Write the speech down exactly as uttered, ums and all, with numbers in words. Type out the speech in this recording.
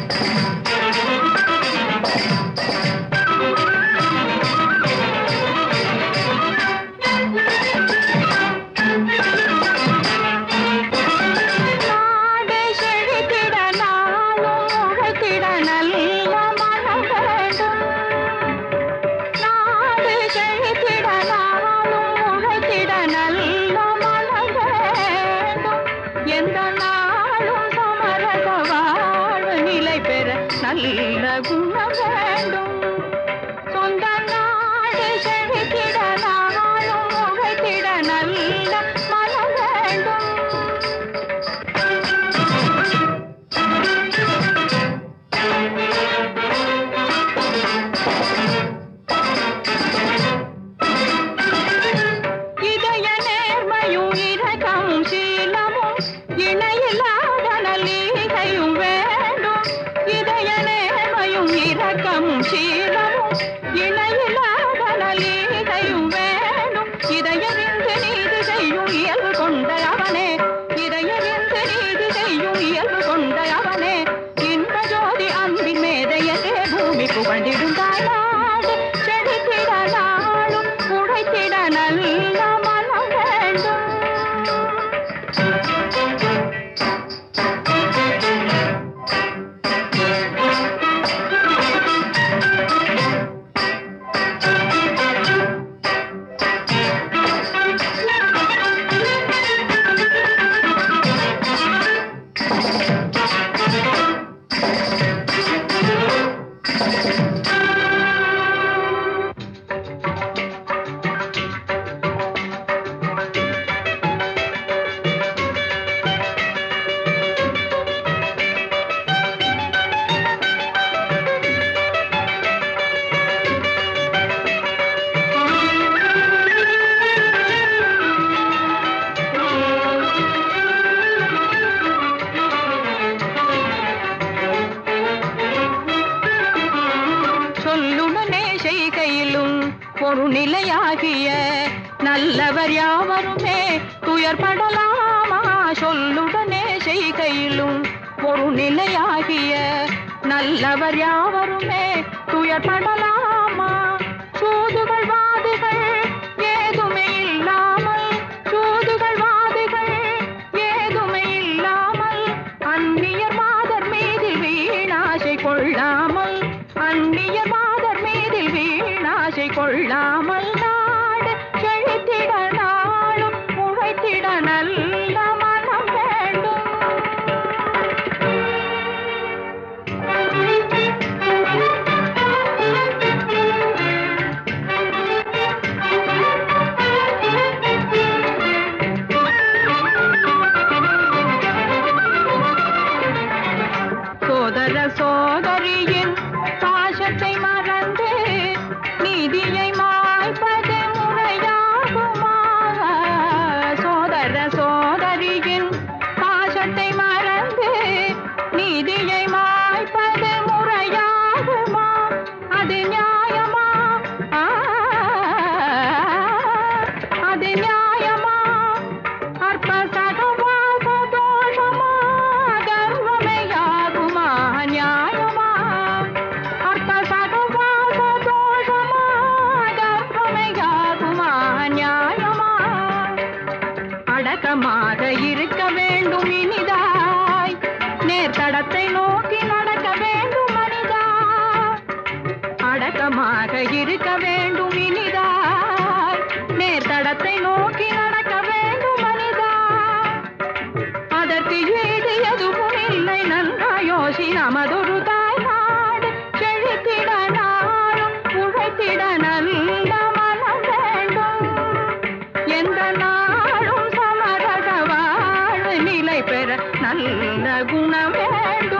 நல்ல குணம் வேண்டும். சொந்த நாடு செழித்திட நாளும் உழைத்திட நல்ல மனம் வேண்டும். இதய நேர்மையும் இரக்கமும் சீலமும் இணையில்லாத நல்லீகையும் வேண்டும். இதய நேர்மையும் இரக்கமும் சீலமும் இணையில்லாத நல்லீகையும் வேண்டும். இதயவிந்து நீதி செய்யும் இயல்பு கொண்ட அவனே, இதயவிந்து நீதி செய்யும் இயல்பு கொண்ட அவனே, இன்ப ஜோதி அன்பின் மேதையதே பூமி புகழ்ந்திடும் தாளாடு செழித்திட நாளும் உழைத்திட நல்ல மனம் வேண்டும். ஒரு நிலையாகிய நல்லவர் யாவருமே துயர்படலாமா? சொல்லுடனே செய்கையிலும் ஒரு நிலையாகிய நல்லவர் யாவருமே துயர்படலாமா? சூதுகள் வாதிகள் ஏதுமே இல்லாமல், சூதுகள் வாதிகள் ஏதுமே இல்லாமல், அந்நியர் மாதர் மீதில் வீணாசை கொள்ளாமல், அந்நியர் மாதர் மீதில் வீணாசை கொள்ளாமல், நாடு செழித்திட நாளும் உழைத்திட நல்ல மனம் வேண்டும். சோதர சோதரியின் பாசத்தை மறந்து நீதியை மாய்ப்பது முறையாகுமா? சோதர சோதரியின் பாசத்தை மறந்து நீதியை மாய்ப்பது முறையாகுமா? அது நியாயமா? அது நியாயமா? அற்ப சகவாச தோஷமா? கர்வமையாகுமா? நியாயமா? அற்ப சகவாச தோஷமா? கர்வமையாகுமா? நியாயமா? அடக்கமாக இருக்க வேண்டும் இனிதாய், நேர்தடத்தை நோக்கி நடக்க வேண்டும் மனிதா. அடக்கமாக இருக்க வேண்டும் இனிதாய், நேர்தடத்தை நோக்கி நடக்க வேண்டும் மனிதா. அதற்கு ஈடு எதுவும் இல்லை, நன்றா யோசி. நமதொரு தாய் நாடு செழித்திட நாளும் உழைத்திட நல்ல மனம் வேண்டும். எந்த நாளும் சமரச வாழ்வு நிலை பெற நல்ல குணம் வேண்டும்.